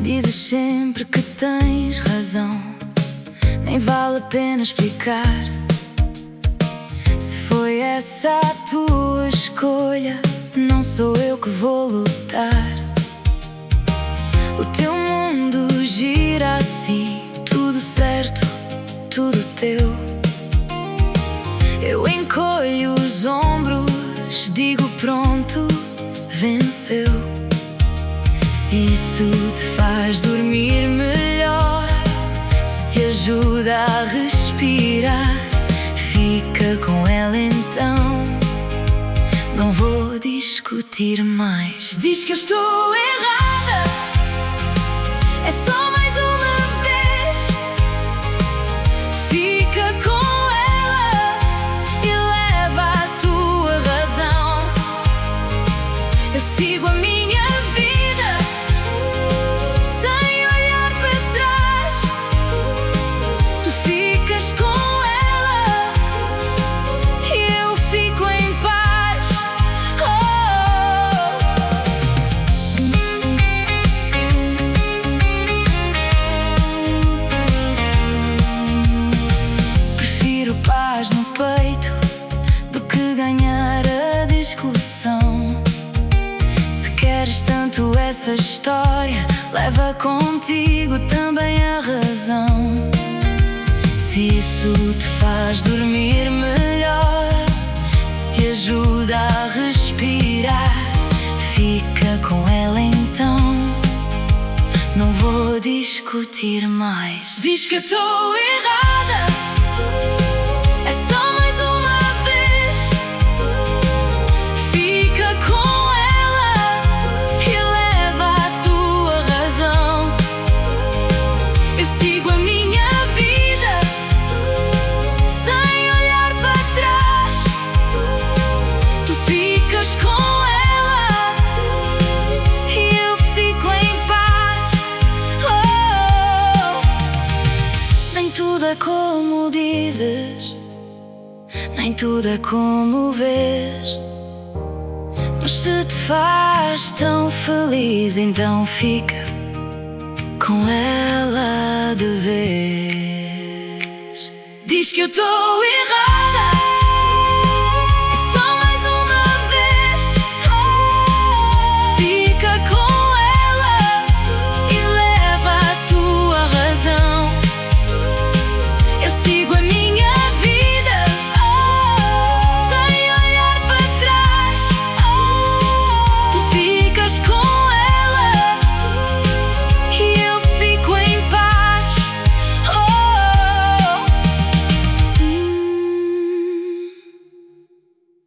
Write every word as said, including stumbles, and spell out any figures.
Dizes sempre que tens razão, nem vale a pena explicar. Se foi essa a tua escolha, não sou eu que vou lutar. O teu mundo gira assim, tudo certo, tudo teu. Eu encolho os ombros, digo pronto, venceu. Se isso te faz dormir melhor, se te ajuda a respirar, fica com ela então. Não vou discutir mais. Diz que eu estou errada, é só mais uma vez. Fica com ela e leva a tua razão. Eu sigo a minha vida sem olhar para trás. Tu ficas com ela e eu fico em paz. Oh. Prefiro paz no peito do que ganhar a discussão. Se queres tanto essa história, leva contigo também a razão. Se isso te faz dormir melhor, se te ajuda a respirar, fica com ela então. Não vou discutir mais. Diz que eu estou errada, é só mais uma vez. Fica com ela e leva a tua razão. Eu sigo a minha vida sem olhar para trás. Tu ficas com ela e eu fico em paz. Oh. Nem tudo é como dizes, nem tudo é como vês. Mas se te faz tão feliz, então fica com ela de vez. Diz que eu estou errada.